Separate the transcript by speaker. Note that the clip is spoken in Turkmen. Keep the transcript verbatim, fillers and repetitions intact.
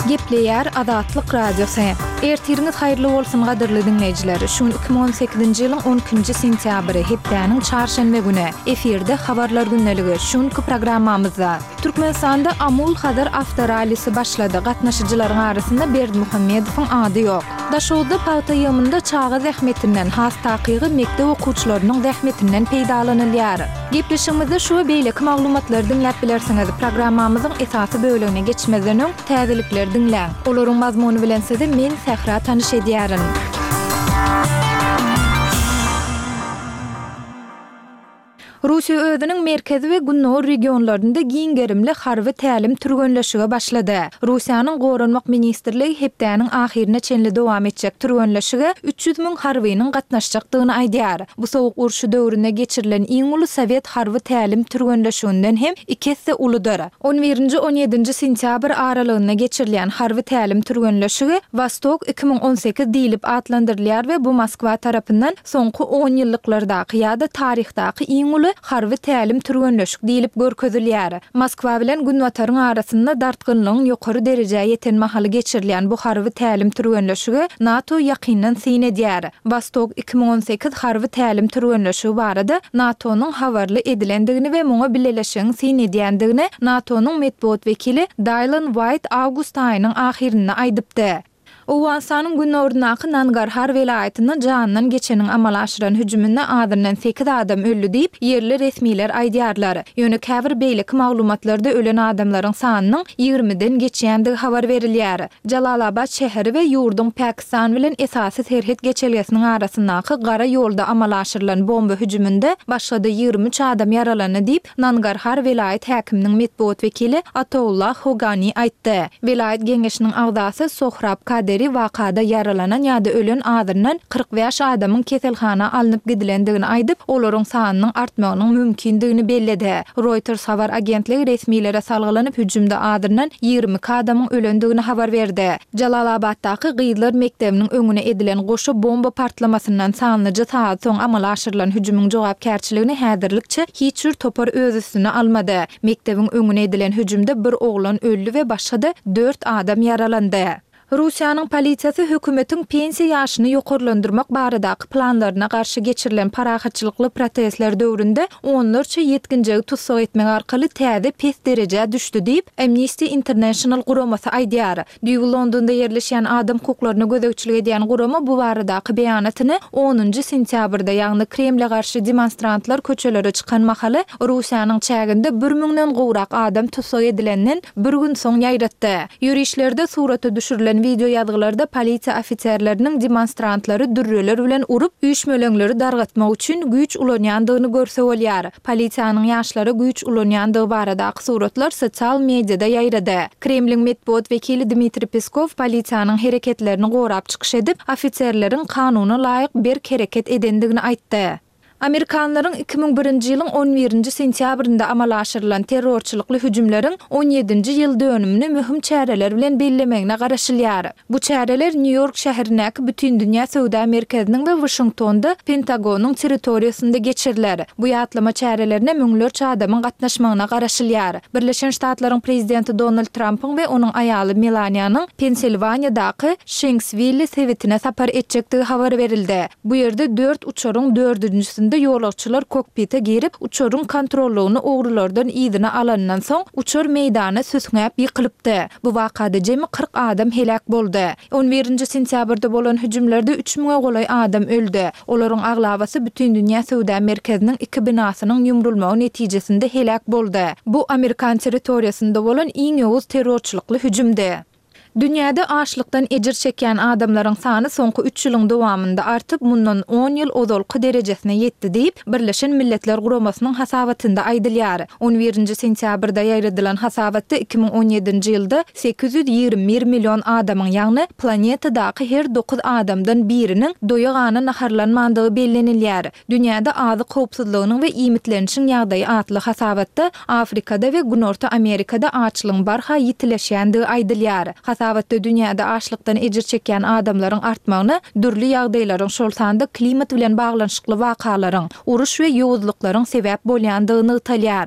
Speaker 1: Gepleyer Azatlyk Radiosu. Ertiriniz hayırlı bolsun gadyrly dinleyijiler. Şun iki bin on sekizinji ýylyň on üçünji sentýabry hepdäniň çarşembe güni efirde habarlar günneligi şunky programmamyzda. Türkmenistanda Amul Hadar Avtoralisi başlady. Gatnaşyjylaryň arasynda Berdimuhammedowyň ady ýok. Daşowda paýta ýymynda çağa zähmetinden has takygy mekdep okuwçylarynyň zähmetinden peýdalanylýar. Gepleşigimizde şu beýleki maglumatlary dinläp bilersiňiz. Programmamyzyň esasy bölümine geçmeden öň täzelikler dinläň. Olaryň mazmuny bilen sizi men Sahra tanış edýärin. Russiýa özüniň merkezi we günnow regionlarynda giňgerimli harby tälim türgönleşige başlady. Russiýanyň Goranmak ministrligi hepdäniň ahirine çenli dowam etjek türgönleşige üç ýüz miň harbynyň gatnaşjakdygyny aýdýar. Bu sowuk urşy döwründe geçirilen iň uly Sowet harby tälim türgönleşiginden hem iki hisse uludyr. on birinji on ýedinji sentýabr aralygynda geçirilen harby tälim türgönleşigi Vostok iki bin on sekiz diýilip atlandyrylýar we bu Moskwa tarapyndan soňky on ýyllykllarda ýa-da tarihdaky iň uly harby tälim türgönleşik diýilip görkezilýär. Moskwa bilen Günwataryň arasynda dartgynlygyň ýokary derejäge ýeten mahaly geçirilen bu harby tälim türgönleşigi NATO ýakyndan syn edýär. Vostok iki bin on sekiz harby tälim türgönleşigi barada NATO'nyň habarly edilendigini we muňa birleşigiň syn edýändigini NATO'nyň medbuat wekili Dylan White awgust aýynyň ahirinde aýdypdy. Owensanyň günnäwründäki Nangarhar welaýatyna janyndan geçeniň amal aşyran hüjüminde adyrdan sekiz adam öldü diýip yerli resmiler aýdýarlar. Ýöne käbir beýleki maglumatlarda ölen adamlaryň sanynyň ýigrimiden geçýändigi habar berilýär. Jalalabad şäheri we ýurdun Pakistan bilen esasy serhet geçelgesiniň arasyndaky gara ýolda amal aşyrylan bomba hüjüminde başga ýigri üç adam yaralany diýip Nangarhar welaýat häkiminiň medbuat wekili Atollah Hogani aýtdy. Welaýat geňeşiniň agdasy Sohrab Kader wakada yaralanan ýa-da ölen adyrdan kırk beş adamyň keselhana alınıp gidilendigini aýdyp, olaryň sanynyň artmagynyň mümkindigini belledi. Reuters habar agentligi resmiýlere salgylanyp hüjümde adyrdan ýigri iki adamyň ölendigini habar berdi. Jalalabaddaky Gyýdylar mektebiniň öňüne edilen goşu bomba partlamasyndan sanlyca saat soň amal aşyrylan hüjümüň jogapkärçiligini häzirlikçe hiç bir topar öz üstüne almady. Mektebiň öňüne edilen hüjümde bir oglan öldü we başga dört adam yaralandy. Russiýanyň polisiýasy hökümetiň pensiýa ýaşyny ýokarlandyrmak baradaky planlaryna garşy geçirilen parahatçylykly protestler döwründe onlarça ýetginjegi tutsak etmek arkaly täze pes derejä düşdi diýip Amnesty International guramasy aýdýar. Düýgü Londonda ýerleşýän adam hukuklaryna gözegçilik edýän gurama bu baradaky beýanatyny onunji sentýabrda ýagny Kremle garşy demonstrantlar köçelere çykan mahaly Russiýanyň çäginde bir miňden gowrak adam tutsak edilenden bir gün soň ýaýratdy. Ýürüşlerde suraty düşürilen video ýazgylarda polisiýa ofitserleriniň demonstrantlary dürreler bilen urup üýşmeleňleri dargatmak üçin güýç ulanýandygyny görsegilýär. Polisiýanyň ýaşlary güýç ulanýandygy baradaky suratlar sosial mediada ýaýrady. Kremliň medbuat wekili Dmitri Peskov polisiýanyň hereketlerini gorap çykyş edip, ofitserleriň kanuny laýyk bir hereket edendigini aýtdy. Amerikanlaryň iki bin birinji ýylyň on birinji sentýabrynda amal aşyrylan terrorçylykly hüjümleriň on ýedinji ýyl dönümini mühim çäreler bilen bellemegine garaşylýar. Bu çäreler New York şäherindäki bütün dünýä söwda merkeziniň we Washingtonda Pentagonyň territoriýasynda geçiriler. Bu ýatlama çärelerine müňlerçe adamyň gatnaşmagyna garaşylýar. Birleşen Ştatlaryň prezidenti Donald Trumpyň we onuň aýaly Melania'nyň Pensilvaniýadaky Shanksville sewetine sapar etjekdigi habar berildi. Bu ýerde dört uçaryň dördüncüsinde ýolagçylar kokpite girip uçaryň kontrollugyny ogrulardan ýygyna alandan soň uçar meýdana süsňäp ýykylypdy. Bu wakada jemi kırk adam helak boldy. on birinji sentýabrda bolan hüjümlerde üç miňe golay adam öldü. Olaryň aglabasy bütün dünýä söwda merkeziniň iki binasynyň ýumrulmagy netijesinde helak boldy. Bu Amerikan territoriýasynda bolan iň ýowuz terrorçylykly hüjümdi. Dünyada açlykdan ejir çeken adamlaryň sany soňky üç ýylyň dowamında artyp mundan on ýyl ozalky derejesine ýetdi diýip Birleşen Milletler Guramasynyň hasabatynda aýdylýar. on birinji sentýabrda ýaýradylan hasabatda iki bin on ýedinji ýylda sekiz ýüz ýigri bir million adamyň ýagny planetadaky her dokuz adamdan biriniň doýagany naharlanmandygy bellenilýär. Dünyada azyk howpsuzlygynyň we iýmitlenişiň ýagdaýy atly hasabatda Afrikada we Günorta Amerikada açlygyň barha ýitileşýändigi aýdylýar. Hasabatda dünýäde açlykdan ejir çeken adamlaryň artmagyny, dürli ýagdaýlaryň şol sanda klimat bilen baglanyşykly wakalaryň, uruş we ýowuzlyklaryň sebäp bolýandygyny ýytalýar.